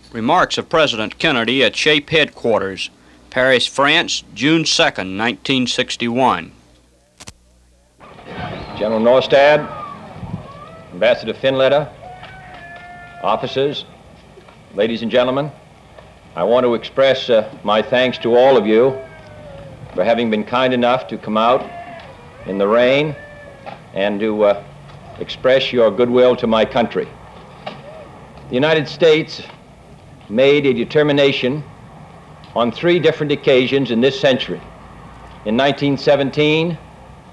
Remarks of President Kennedy at SHAPE Headquarters, Paris, France, June 2nd, 1961. General Norstad, Ambassador Finletter, officers, ladies and gentlemen, I want to express my thanks to all of you for having been kind enough to come out in the rain and to express your goodwill to my country. The United States made a determination on 3 different occasions in this century, in 1917, in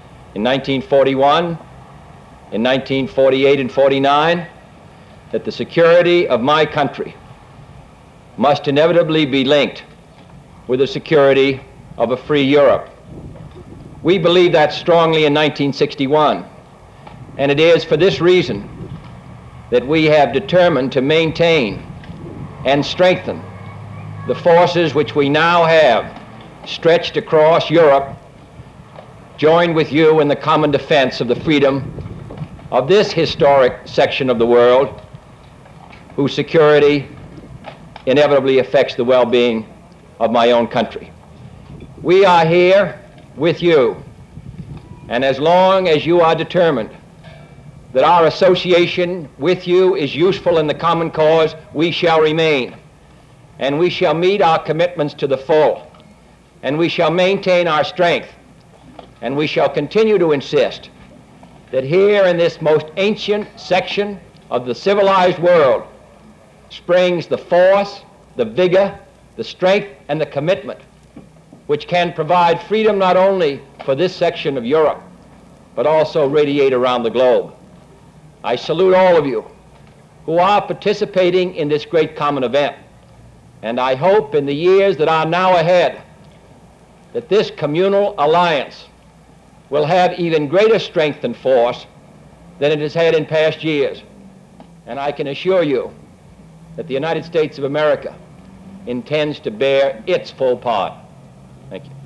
1941, in 1948 and 49, that the security of my country must inevitably be linked with the security of a free Europe. We believed that strongly in 1961, and it is for this reason that we have determined to maintain and strengthen the forces which we now have stretched across Europe, joined with you in the common defense of the freedom of this historic section of the world, whose security inevitably affects the well-being of my own country. We are here with you, and as long as you are determined that our association with you is useful in the common cause, we shall remain, and we shall meet our commitments to the full, and we shall maintain our strength, and we shall continue to insist that here in this most ancient section of the civilized world springs the force, the vigor, the strength, and the commitment which can provide freedom not only for this section of Europe, but also radiate around the globe. I salute all of you who are participating in this great common event, and I hope in the years that are now ahead that this communal alliance will have even greater strength and force than it has had in past years. And I can assure you that the United States of America intends to bear its full part. Thank you.